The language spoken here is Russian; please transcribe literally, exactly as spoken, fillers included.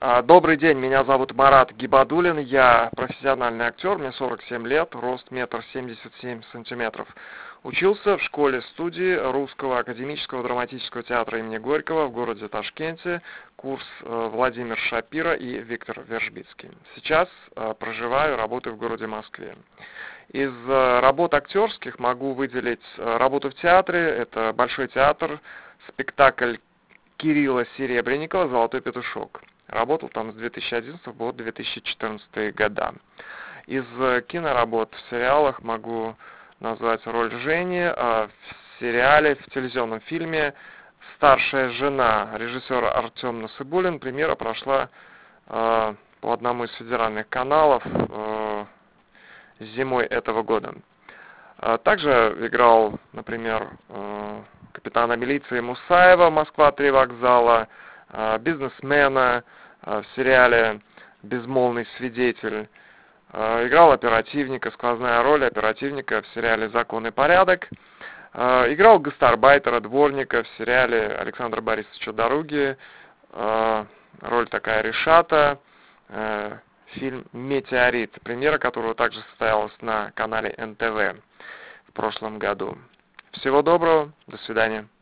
А, Добрый день, меня зовут Марат Гибадуллин, я профессиональный актер, мне сорок семь лет, рост метр семьдесят семь сантиметров. Учился в школе-студии Русского академического драматического театра имени Горького в городе Ташкенте, курс э, Владимир Шапира и Виктор Вержбицкий. Сейчас э, проживаю и работаю в городе Москве. Из э, работ актерских могу выделить э, работу в театре, это Большой театр, спектакль Кирилла Серебренникова «Золотой петушок». Работал там с две тысячи одиннадцатого по две тысячи четырнадцатый года. Из киноработ в сериалах могу назвать роль Жени в сериале, в телевизионном фильме «Старшая жена» режиссера Артем Насыбуллин. Премьера прошла э, по одному из федеральных каналов э, зимой этого года. А также играл, например, э, капитана милиции Мусаева «Москва-три вокзала», э, бизнесмена э, в сериале «Безмолвный свидетель». Э, играл оперативника, сквозная роль оперативника в сериале «Закон и порядок». Э, играл гастарбайтера, дворника в сериале Александра Борисовича Дороги. Э, роль такая Решата. Э, фильм «Метеорит», премьера которого также состоялась на канале эн тэ вэ в прошлом году. Всего доброго, до свидания.